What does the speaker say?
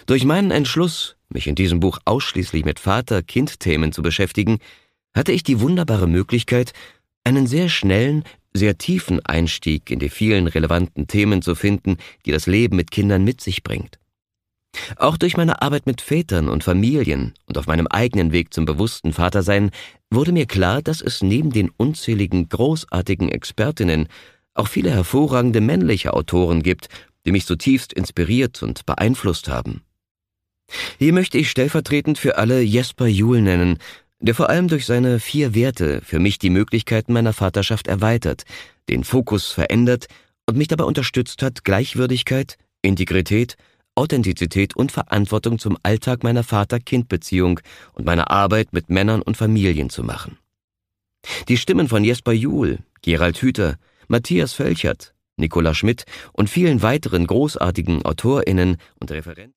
Durch meinen Entschluss, mich in diesem Buch ausschließlich mit Vater-Kind-Themen zu beschäftigen, hatte ich die wunderbare Möglichkeit, einen sehr schnellen, sehr tiefen Einstieg in die vielen relevanten Themen zu finden, die das Leben mit Kindern mit sich bringt. Auch durch meine Arbeit mit Vätern und Familien und auf meinem eigenen Weg zum bewussten Vatersein wurde mir klar, dass es neben den unzähligen großartigen Expertinnen auch viele hervorragende männliche Autoren gibt, die mich zutiefst inspiriert und beeinflusst haben. Hier möchte ich stellvertretend für alle Jesper Juul nennen, der vor allem durch seine 4 Werte für mich die Möglichkeiten meiner Vaterschaft erweitert, den Fokus verändert und mich dabei unterstützt hat, Gleichwürdigkeit, Integrität, Authentizität und Verantwortung zum Alltag meiner Vater-Kind-Beziehung und meiner Arbeit mit Männern und Familien zu machen. Die Stimmen von Jesper Juul, Gerald Hüther, Matthias Völchert, Nicola Schmidt und vielen weiteren großartigen AutorInnen und Referenten